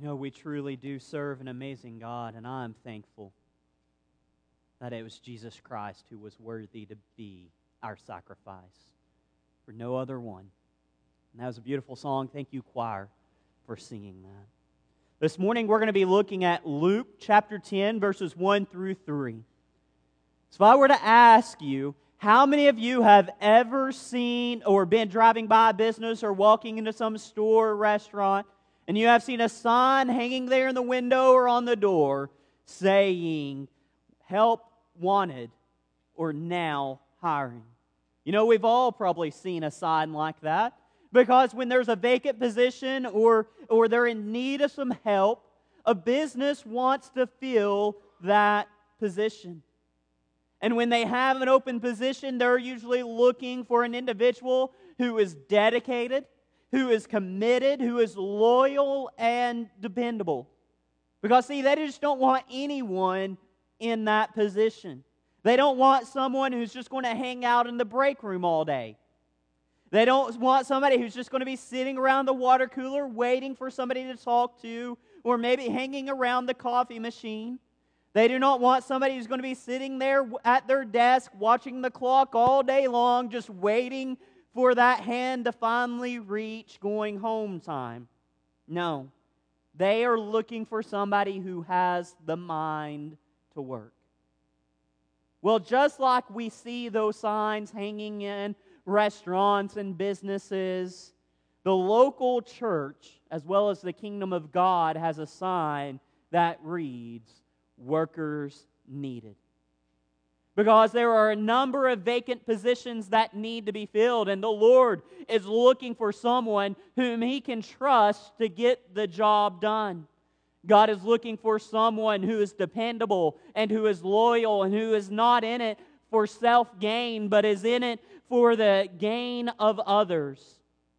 You know, we truly do serve an amazing God, and I'm thankful that it was Jesus Christ who was worthy to be our sacrifice, for no other one. And that was a beautiful song. Thank you, choir, for singing that. This morning we're going to be looking at Luke chapter 10, verses 1 through 3. So if I were to ask you, how many of you have ever seen or been driving by a business or walking into some store or restaurant, and you have seen a sign hanging there in the window or on the door saying, "Help wanted," or "Now hiring"? You know, we've all probably seen a sign like that, because when there's a vacant position or they're in need of some help, a business wants to fill that position. And when they have an open position, they're usually looking for an individual who is dedicated, who is committed, who is loyal and dependable. Because, see, they just don't want anyone in that position. They don't want someone who's just going to hang out in the break room all day. They don't want somebody who's just going to be sitting around the water cooler waiting for somebody to talk to, or maybe hanging around the coffee machine. They do not want somebody who's going to be sitting there at their desk watching the clock all day long, just waiting for that hand to finally reach going home time. No, they are looking for somebody who has the mind to work. Well, just like we see those signs hanging in restaurants and businesses, the local church, as well as the kingdom of God, has a sign that reads, "Workers needed." Because there are a number of vacant positions that need to be filled, and the Lord is looking for someone whom He can trust to get the job done. God is looking for someone who is dependable and who is loyal and who is not in it for self-gain, but is in it for the gain of others.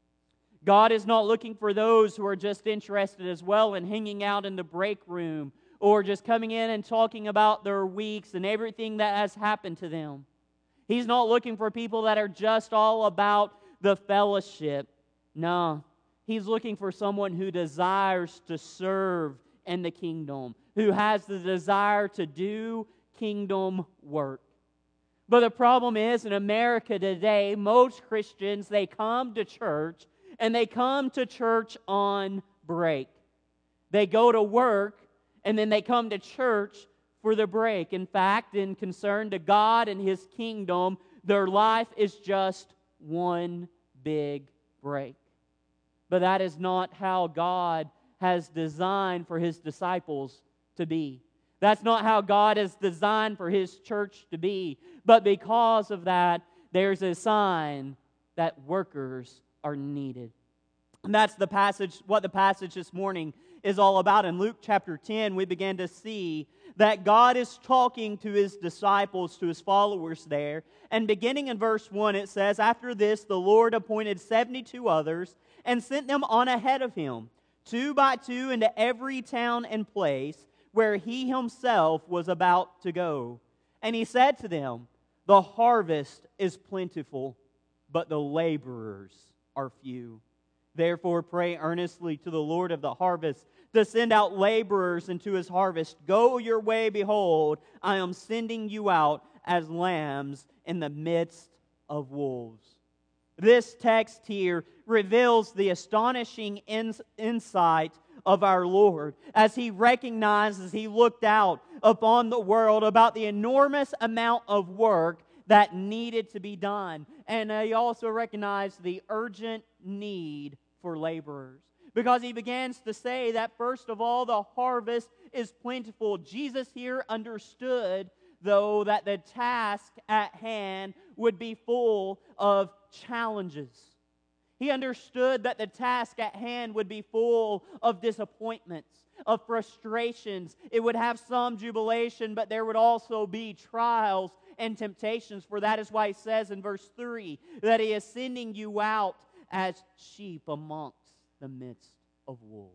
God is not looking for those who are just interested as well in hanging out in the break room or just coming in and talking about their weeks and everything that has happened to them. He's not looking for people that are just all about the fellowship. No, He's looking for someone who desires to serve in the kingdom, who has the desire to do kingdom work. But the problem is, in America today, most Christians, they come to church, and they come to church on break. They go to work, and then they come to church for the break. In fact, in concern to God and His kingdom, their life is just one big break. But that is not how God has designed for His disciples to be. That's not how God has designed for His church to be. But because of that, there's a sign that workers are needed. And that's the passage, what the passage this morning is all about. In Luke chapter 10, we began to see that God is talking to His disciples, to His followers there. And beginning in verse 1, it says, "After this, the Lord appointed 72 others and sent them on ahead of Him, 2 by 2, into every town and place where He Himself was about to go. And He said to them, 'The harvest is plentiful, but the laborers are few. Therefore pray earnestly to the Lord of the harvest to send out laborers into His harvest. Go your way, behold, I am sending you out as lambs in the midst of wolves.'" This text here reveals the astonishing insight of our Lord as He recognized, as He looked out upon the world, about the enormous amount of work that needed to be done. And He also recognized the urgent need for laborers. Because He begins to say that, first of all, the harvest is plentiful. Jesus here understood, though, that the task at hand would be full of challenges. He understood that the task at hand would be full of disappointments, of frustrations. It would have some jubilation, but there would also be trials and temptations. For that is why He says in verse 3 that He is sending you out as sheep amongst the midst of wolves.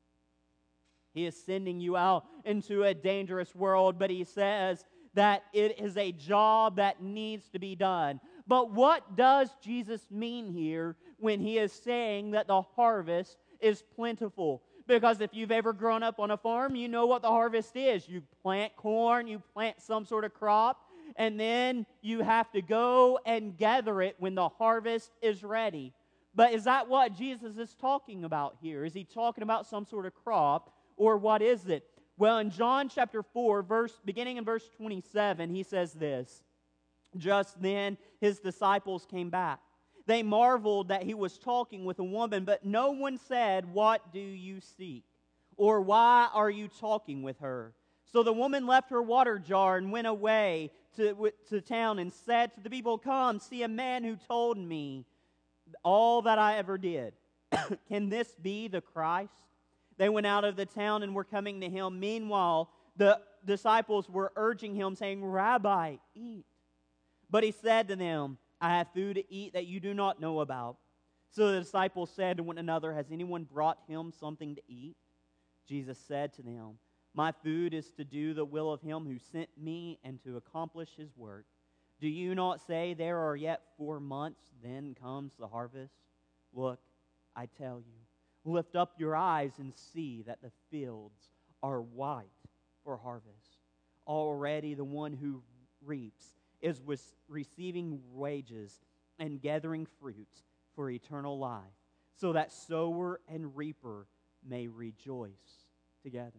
He is sending you out into a dangerous world, but He says that it is a job that needs to be done. But what does Jesus mean here when He is saying that the harvest is plentiful? Because if you've ever grown up on a farm, you know what the harvest is. You plant corn, you plant some sort of crop, and then you have to go and gather it when the harvest is ready. But is that what Jesus is talking about here? Is he talking about some sort of crop, or what is it? Well, in John chapter 4, beginning in verse 27, he says this, "Just then his disciples came back. They marveled that he was talking with a woman, but no one said, 'What do you seek?' or 'Why are you talking with her?' So the woman left her water jar and went away to town and said to the people, 'Come, see a man who told me all that I ever did. Can this be the Christ?' They went out of the town and were coming to him. Meanwhile, the disciples were urging him, saying, 'Rabbi, eat.' But he said to them, 'I have food to eat that you do not know about.' So the disciples said to one another, 'Has anyone brought him something to eat?' Jesus said to them, 'My food is to do the will of him who sent me and to accomplish his work. Do you not say, there are yet 4 months, then comes the harvest? Look, I tell you, lift up your eyes and see that the fields are white for harvest. Already the one who reaps is receiving wages and gathering fruits for eternal life, so that sower and reaper may rejoice together.'"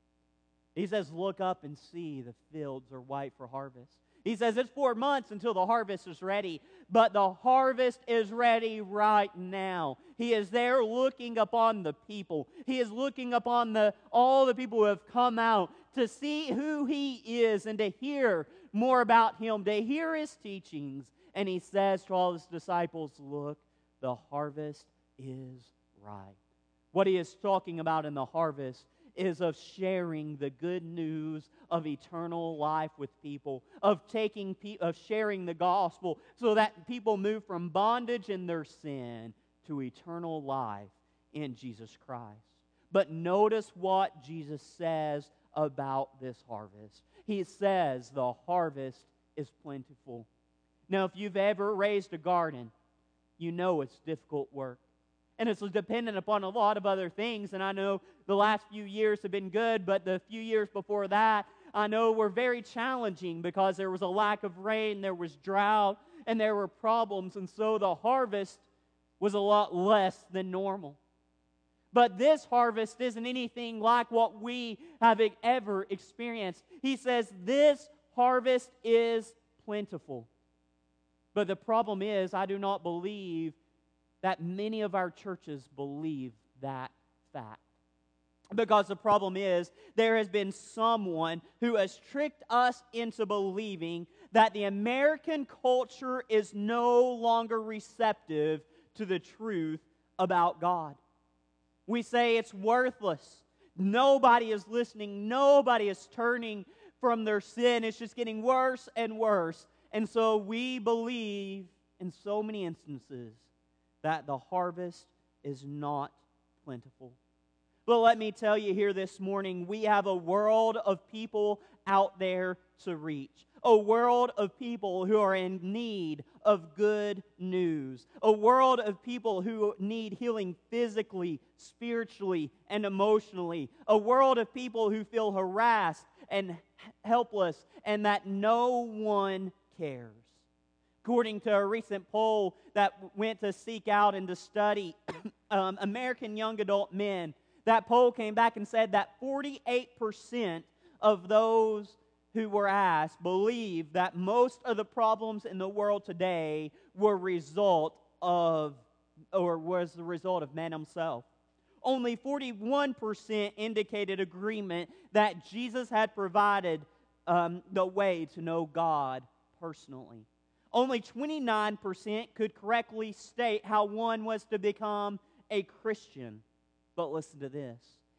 He says, look up and see the fields are white for harvest. He says it's 4 months until the harvest is ready, but the harvest is ready right now. He is there looking upon the people. He is looking upon all the people who have come out to see who He is and to hear more about Him, to hear His teachings. And He says to all His disciples, look, the harvest is ripe. What He is talking about in the harvest is of sharing the good news of eternal life with people, of sharing the gospel so that people move from bondage in their sin to eternal life in Jesus Christ. But notice what Jesus says about this harvest. He says the harvest is plentiful. Now, if you've ever raised a garden, you know it's difficult work. And it's dependent upon a lot of other things. And I know the last few years have been good, but the few years before that, I know were very challenging because there was a lack of rain, there was drought, and there were problems. And so the harvest was a lot less than normal. But this harvest isn't anything like what we have ever experienced. He says this harvest is plentiful. But the problem is, I do not believe that many of our churches believe that fact. Because the problem is, there has been someone who has tricked us into believing that the American culture is no longer receptive to the truth about God. We say it's worthless. Nobody is listening. Nobody is turning from their sin. It's just getting worse and worse. And so we believe in so many instances that the harvest is not plentiful. But let me tell you here this morning, we have a world of people out there to reach. A world of people who are in need of good news. A world of people who need healing physically, spiritually, and emotionally. A world of people who feel harassed and helpless and that no one cares. According to a recent poll that went to seek out and to study American young adult men, that poll came back and said that 48% of those who were asked believe that most of the problems in the world today was the result of man himself. Only 41% indicated agreement that Jesus had provided the way to know God personally. Only 29% could correctly state how one was to become a Christian. But listen to this,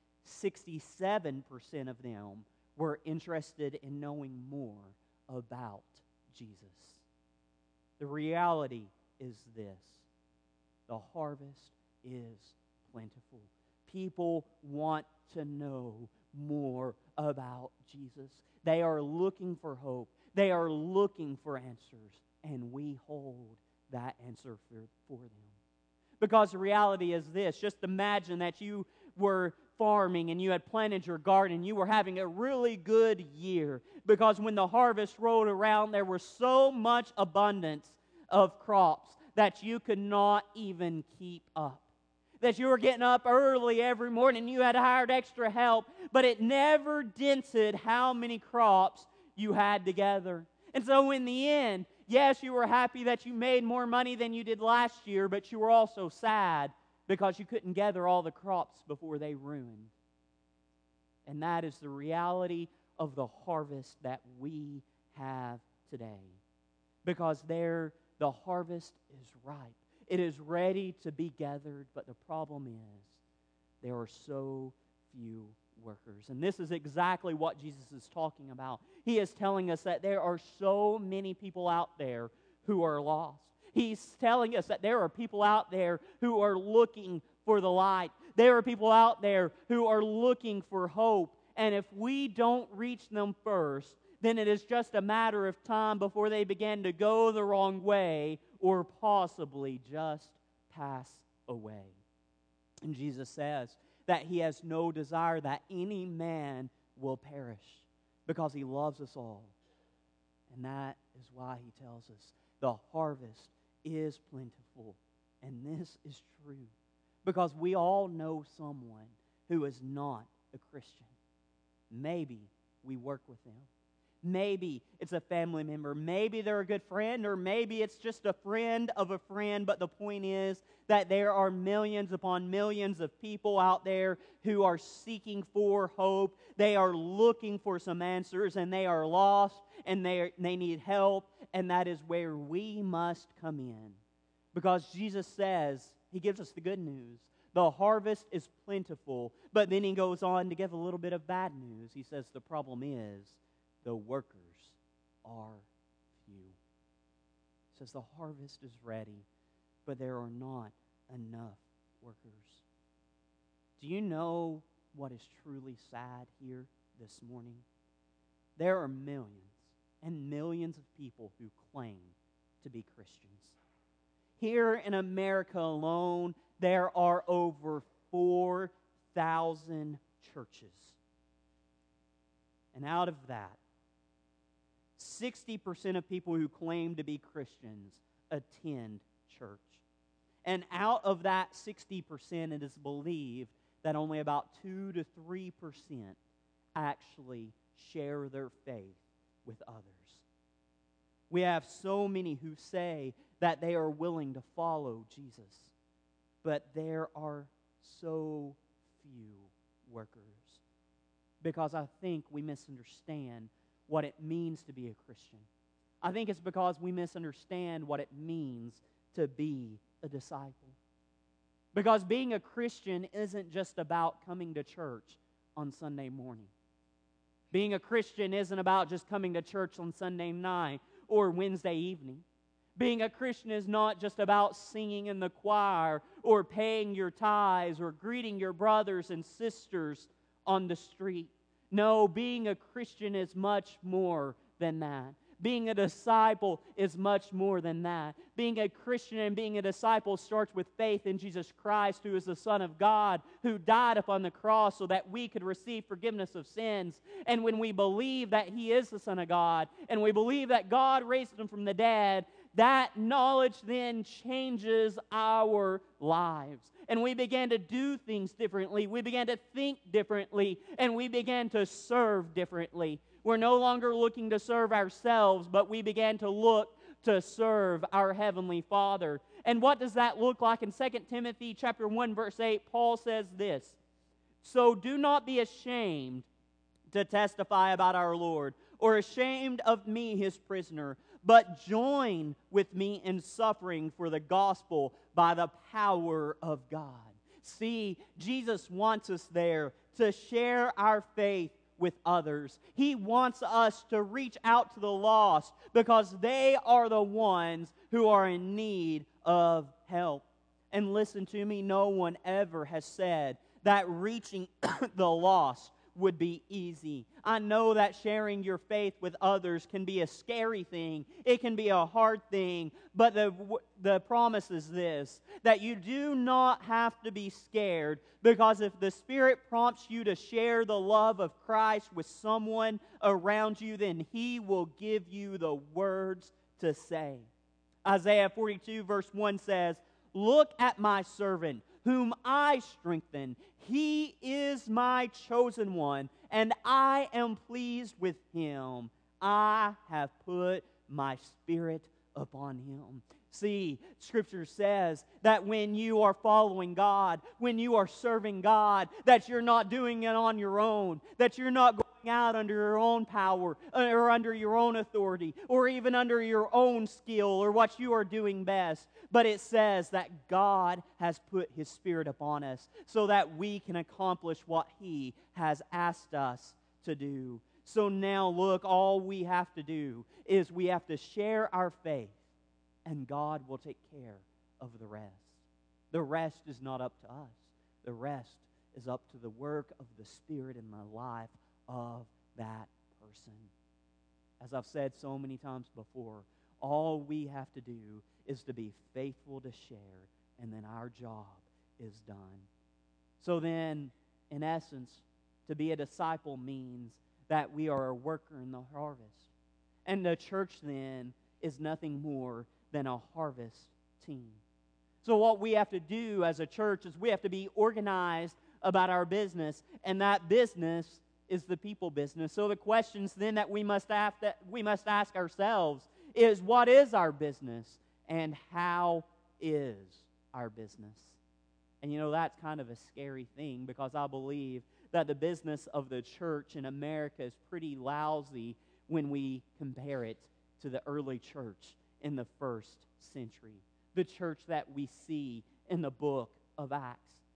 67% of them were interested in knowing more about Jesus. The reality is this: the harvest is plentiful. People want to know more about Jesus. They are looking for hope. They are looking for answers. And we hold that answer for them. Because the reality is this: just imagine that you were farming and you had planted your garden, you were having a really good year, because when the harvest rolled around, there was so much abundance of crops that you could not even keep up. That you were getting up early every morning, you had hired extra help, but it never dented how many crops you had together. And so in the end, yes, you were happy that you made more money than you did last year, but you were also sad because you couldn't gather all the crops before they ruined. And that is the reality of the harvest that we have today. Because there, the harvest is ripe. It is ready to be gathered, but the problem is there are so few workers. And this is exactly what Jesus is talking about. He is telling us that there are so many people out there who are lost. He's telling us that there are people out there who are looking for the light. There are people out there who are looking for hope. And if we don't reach them first, then it is just a matter of time before they begin to go the wrong way or possibly just pass away. And Jesus says that He has no desire that any man will perish, because He loves us all. And that is why He tells us the harvest is plentiful. And this is true because we all know someone who is not a Christian. Maybe we work with them. Maybe it's a family member. Maybe they're a good friend, or maybe it's just a friend of a friend. But the point is that there are millions upon millions of people out there who are seeking for hope. They are looking for some answers, and they are lost, and they need help. And that is where we must come in. Because Jesus says, He gives us the good news. The harvest is plentiful. But then He goes on to give a little bit of bad news. He says the problem is the workers are few. He says the harvest is ready, but there are not enough workers. Do you know what is truly sad here this morning? There are millions and millions of people who claim to be Christians. Here in America alone, there are over 4,000 churches. And out of that, 60% of people who claim to be Christians attend church. And out of that 60%, it is believed that only about 2 to 3% actually share their faith with others. We have so many who say that they are willing to follow Jesus, but there are so few workers. Because I think we misunderstand what it means to be a Christian. I think it's because we misunderstand what it means to be a disciple. Because being a Christian isn't just about coming to church on Sunday morning. Being a Christian isn't about just coming to church on Sunday night or Wednesday evening. Being a Christian is not just about singing in the choir or paying your tithes or greeting your brothers and sisters on the street. No, being a Christian is much more than that. Being a disciple is much more than that. Being a Christian and being a disciple starts with faith in Jesus Christ, who is the Son of God, who died upon the cross so that we could receive forgiveness of sins. And when we believe that He is the Son of God, and we believe that God raised Him from the dead, that knowledge then changes our lives. And we began to do things differently. We began to think differently. And we began to serve differently. We're no longer looking to serve ourselves, but we began to look to serve our Heavenly Father. And what does that look like? In 2 Timothy chapter 1, verse 8, Paul says this: "So do not be ashamed to testify about our Lord, or ashamed of me, His prisoner, but join with me in suffering for the gospel by the power of God." See, Jesus wants us there to share our faith with others. He wants us to reach out to the lost because they are the ones who are in need of help. And listen to me, no one ever has said that reaching the lost would be easy. I know that sharing your faith with others can be a scary thing. It can be a hard thing. But the promise is this, that you do not have to be scared, because if the Spirit prompts you to share the love of Christ with someone around you, then He will give you the words to say. Isaiah 42 verse 1 says, "Look at my servant, whom I strengthen. He is my chosen one, and I am pleased with him. I have put my Spirit upon him." See, Scripture says that when you are following God, when you are serving God, that you're not doing it on your own, that you're not going out under your own power or under your own authority or even under your own skill or what you are doing best. But it says that God has put His Spirit upon us so that we can accomplish what He has asked us to do. So now look, all we have to do is we have to share our faith, and God will take care of the rest. The rest is not up to us. The rest is up to the work of the Spirit in the life of that person. As I've said so many times before, all we have to do is to be faithful to share, and then our job is done. So then, in essence, to be a disciple means that we are a worker in the harvest. And the church then is nothing more than a harvest team. So what we have to do as a church is we have to be organized about our business, and that business is the people business. So the questions then that we must ask ourselves is, what is our business, and how is our business? And that's kind of a scary thing, because I believe that the business of the church in America is pretty lousy when we compare it to the early church in the first century, the church that we see in the book of Acts.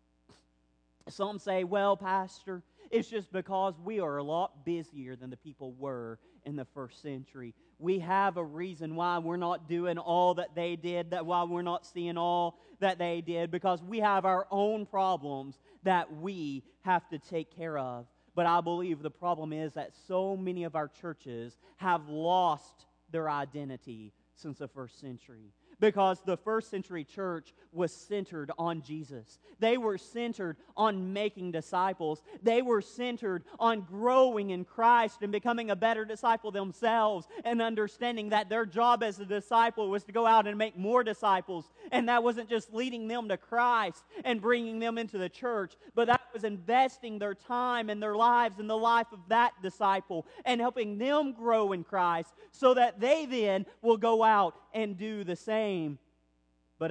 Some say, well, Pastor, it's just because we are a lot busier than the people were in the first century. We have a reason why we're not doing all that they did, that why we're not seeing all that they did, because we have our own problems that we have to take care of. But I believe the problem is that so many of our churches have lost their identity since the first century. Because the first century church was centered on Jesus. They were centered on making disciples. They were centered on growing in Christ and becoming a better disciple themselves, and understanding that their job as a disciple was to go out and make more disciples. And that wasn't just leading them to Christ and bringing them into the church, but that was investing their time and their lives in the life of that disciple and helping them grow in Christ so that they then will go out and do the same. But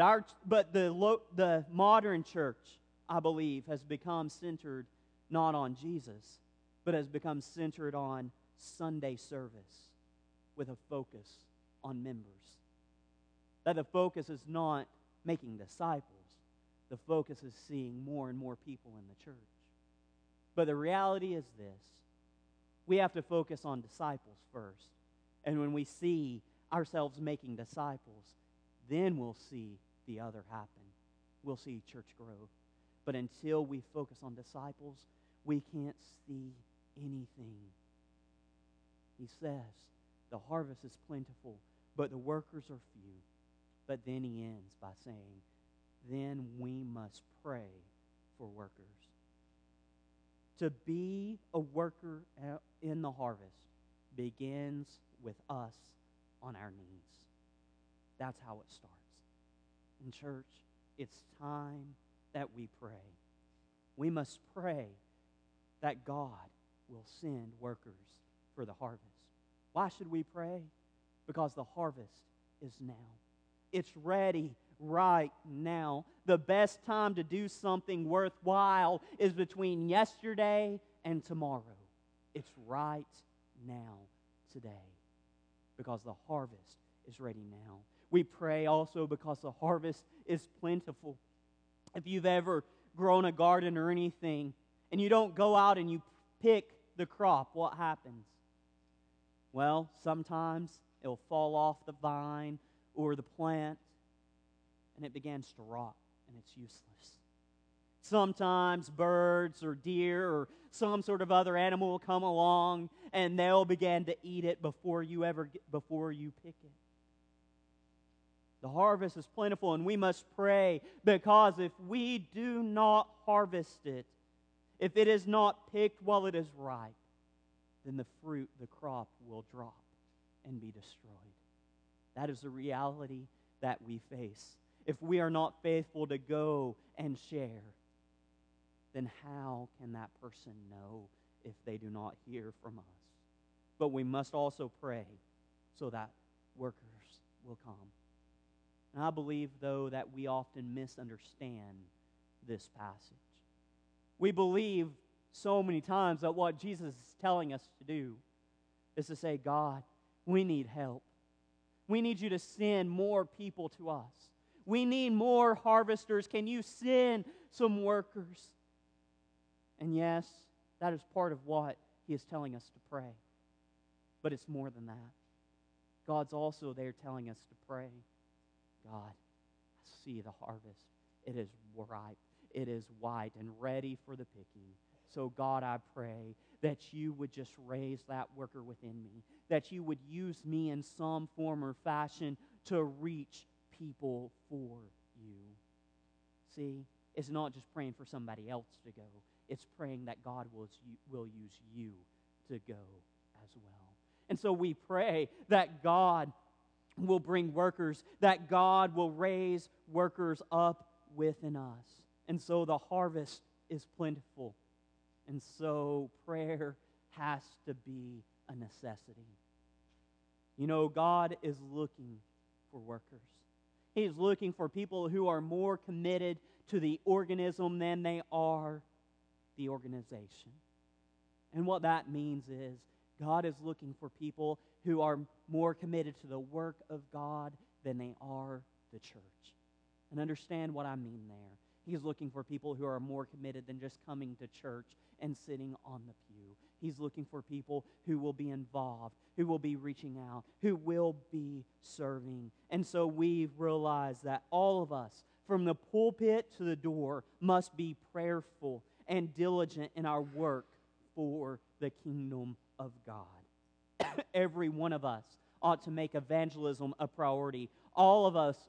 the modern church, I believe, has become centered not on Jesus, but has become centered on Sunday service with a focus on members. That the focus is not making disciples. The focus is seeing more and more people in the church. But the reality is this: we have to focus on disciples first. And when we see ourselves making disciples, then we'll see the other happen. We'll see church grow. But until we focus on disciples, we can't see anything. He says, the harvest is plentiful, but the workers are few. But then he ends by saying, then we must pray for workers. To be a worker in the harvest begins with us on our knees. That's how it starts. In church, it's time that we pray. We must pray that God will send workers for the harvest. Why should we pray? Because the harvest is now. It's ready right now. The best time to do something worthwhile is between yesterday and tomorrow. It's right now, today, because the harvest is ready now. We pray also because the harvest is plentiful. If you've ever grown a garden or anything, and you don't go out and you pick the crop, what happens? Well, sometimes it'll fall off the vine or the plant, and it begins to rot, and it's useless. Sometimes birds or deer or some sort of other animal will come along and they'll begin to eat it before you pick it. The harvest is plentiful, and we must pray, because if we do not harvest it, if it is not picked while it is ripe, then the fruit, the crop, will drop and be destroyed. That is the reality that we face. If we are not faithful to go and share, then how can that person know if they do not hear from us? But we must also pray so that workers will come. And I believe, though, that we often misunderstand this passage. We believe so many times that what Jesus is telling us to do is to say, God, we need help. We need you to send more people to us. We need more harvesters. Can you send some workers? And yes, that is part of what He is telling us to pray. But it's more than that. God's also there telling us to pray. God, I see the harvest. It is ripe. It is white and ready for the picking. So God, I pray that you would just raise that worker within me, that you would use me in some form or fashion to reach people for you. See, it's not just praying for somebody else to go. It's praying that God will use you to go as well. And so we pray that God will bring workers, that God will raise workers up within us. And so the harvest is plentiful. And so prayer has to be a necessity. You know, God is looking for workers. He is looking for people who are more committed to the organism than they are the organization. And what that means is God is looking for people who are more committed to the work of God than they are the church. And understand what I mean there. He's looking for people who are more committed than just coming to church and sitting on the pew. He's looking for people who will be involved, who will be reaching out, who will be serving. And so we've realized that all of us, from the pulpit to the door, must be prayerful and diligent in our work for the kingdom of God. Every one of us ought to make evangelism a priority. All of us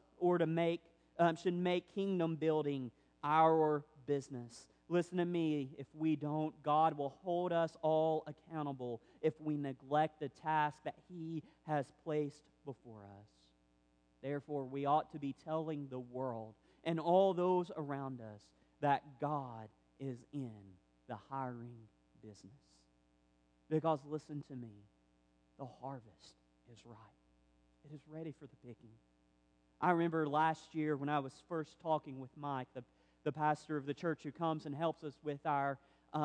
should make kingdom building our business. Listen to me, if we don't, God will hold us all accountable if we neglect the task that He has placed before us. Therefore, we ought to be telling the world and all those around us that God is in the hiring business. Because listen to me, the harvest is ripe. It is ready for the picking. I remember last year when I was first talking with Mike, the pastor of the church who comes and helps us with our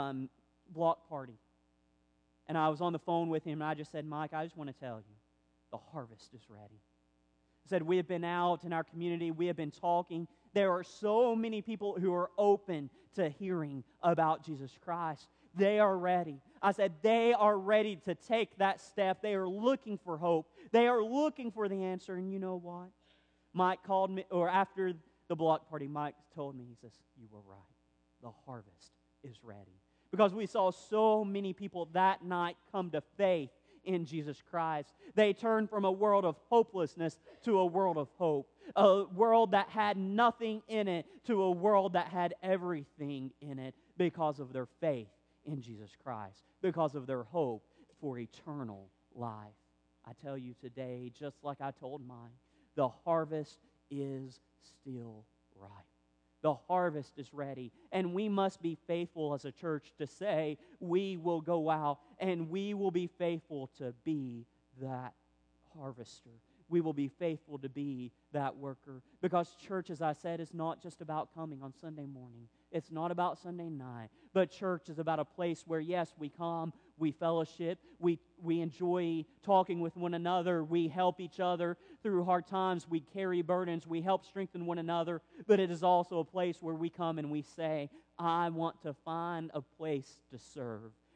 block party. And I was on the phone with him, and I just said, Mike, I just want to tell you, the harvest is ready. I said, we have been out in our community, we have been talking. There are so many people who are open to hearing about Jesus Christ. They are ready. I said, they are ready to take that step. They are looking for hope. They are looking for the answer. And you know what? Mike called me, or after the block party, Mike told me, he says, you were right. The harvest is ready. Because we saw so many people that night come to faith in Jesus Christ. They turned from a world of hopelessness to a world of hope. A world that had nothing in it to a world that had everything in it because of their faith in Jesus Christ, because of their hope for eternal life. I tell you today, just like I told mine, the harvest is still ripe. The harvest is ready, and we must be faithful as a church to say we will go out and we will be faithful to be that harvester. We will be faithful to be that worker. Because church, as I said, is not just about coming on Sunday morning. It's not about Sunday night. But church is about a place where, yes, we come, we fellowship, we enjoy talking with one another, we help each other through hard times, we carry burdens, we help strengthen one another. But it is also a place where we come and we say, I want to find a place to serve.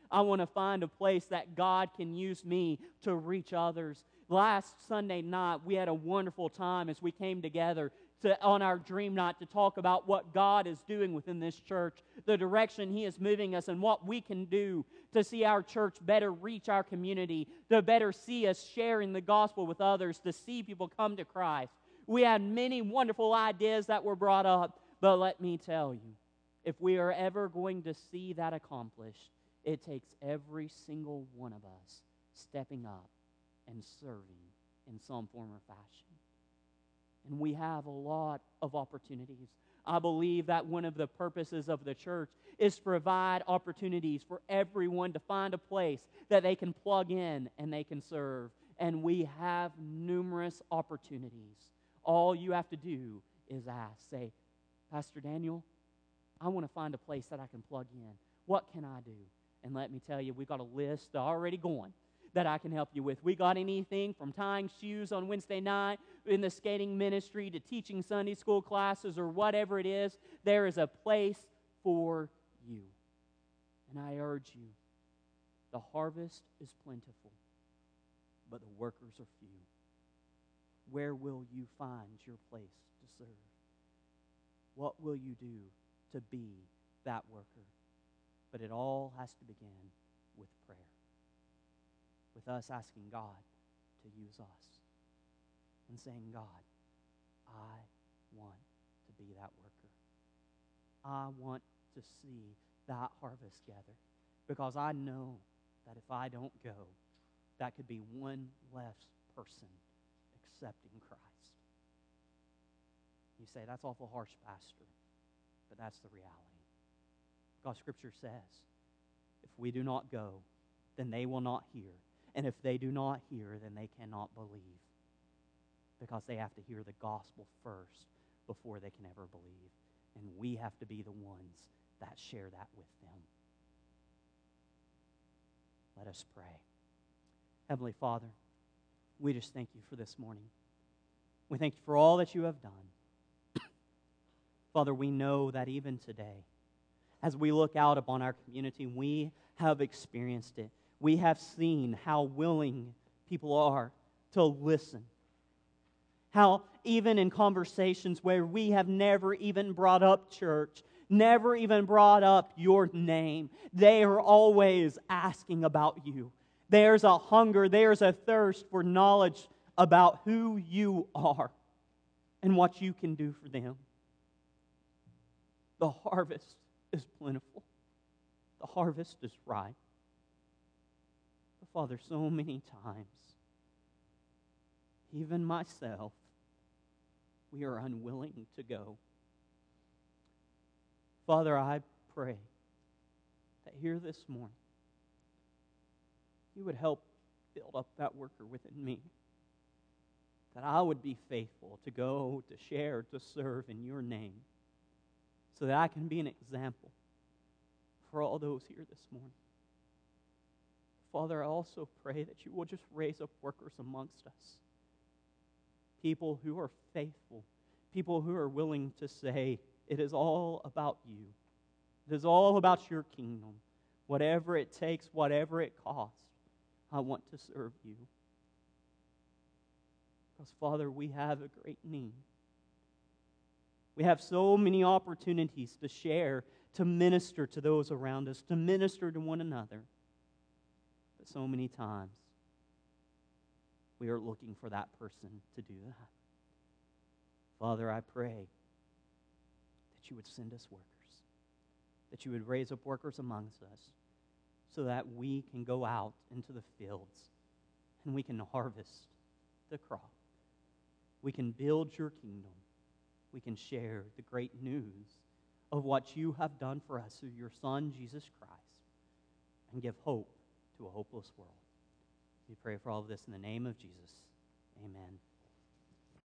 I want to find a place that God can use me to reach others. Last Sunday night, we had a wonderful time as we came together on our dream night to talk about what God is doing within this church, the direction He is moving us, and what we can do to see our church better reach our community, to better see us sharing the gospel with others, to see people come to Christ. We had many wonderful ideas that were brought up, but let me tell you, if we are ever going to see that accomplished, it takes every single one of us stepping up and serving in some form or fashion. And we have a lot of opportunities. I believe that one of the purposes of the church is to provide opportunities for everyone to find a place that they can plug in and they can serve. And we have numerous opportunities. All you have to do is ask, say, Pastor Daniel, I want to find a place that I can plug in. What can I do? And let me tell you, we've got a list already going that I can help you with. We got anything from tying shoes on Wednesday night in the skating ministry to teaching Sunday school classes or whatever it is. There is a place for you. And I urge you, the harvest is plentiful, but the workers are few. Where will you find your place to serve? What will you do to be that worker? But it all has to begin with prayer, with us asking God to use us and saying, God, I want to be that worker. I want to see that harvest gather, because I know that if I don't go, that could be one less person accepting Christ. You say, that's awful harsh, Pastor, but that's the reality. Because Scripture says, if we do not go, then they will not hear. And if they do not hear, then they cannot believe. Because they have to hear the gospel first before they can ever believe. And we have to be the ones that share that with them. Let us pray. Heavenly Father, we just thank you for this morning. We thank you for all that you have done. Father, we know that even today, as we look out upon our community, we have experienced it. We have seen how willing people are to listen. How even in conversations where we have never even brought up church, never even brought up your name, they are always asking about you. There's a hunger, there's a thirst for knowledge about who you are and what you can do for them. The harvest is plentiful. The harvest is ripe. But Father, so many times, even myself, we are unwilling to go. Father, I pray that here this morning, you would help build up that worker within me. That I would be faithful to go, to share, to serve in your name, so that I can be an example for all those here this morning. Father, I also pray that you will just raise up workers amongst us. People who are faithful. People who are willing to say, it is all about you. It is all about your kingdom. Whatever it takes, whatever it costs, I want to serve you. Because, Father, we have a great need. We have so many opportunities to share, to minister to those around us, to minister to one another. But so many times, we are looking for that person to do that. Father, I pray that you would send us workers, that you would raise up workers amongst us, so that we can go out into the fields and we can harvest the crop. We can build your kingdom. We can share the great news of what you have done for us through your Son, Jesus Christ, and give hope to a hopeless world. We pray for all of this in the name of Jesus. Amen.